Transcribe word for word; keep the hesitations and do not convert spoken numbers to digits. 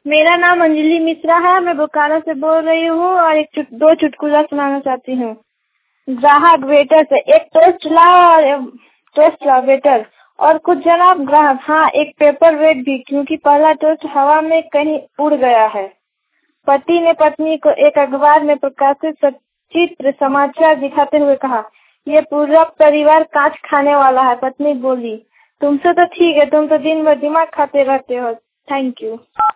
मेरा नाम अंजलि मिश्रा है। मैं बोकारो से बोल रही हूँ और एक चुट, दो चुटकुला सुनाना चाहती हूँ। ग्राहक वेटर से, एक टोस्ट लाओ और टोस्ट लाओ वेटर। और कुछ जनाब ग्राहक, हाँ एक पेपर वेट भी, क्योंकि पहला टोस्ट हवा में कहीं उड़ गया है। पति ने पत्नी को एक अखबार में प्रकाशित सचित्र समाचार दिखाते हुए कहा, ये पूरा परिवार कांच खाने वाला है। पत्नी बोली, तुमसे तो ठीक है, तुम तो दिन भर दिमाग खाते रहते हो। Thank you.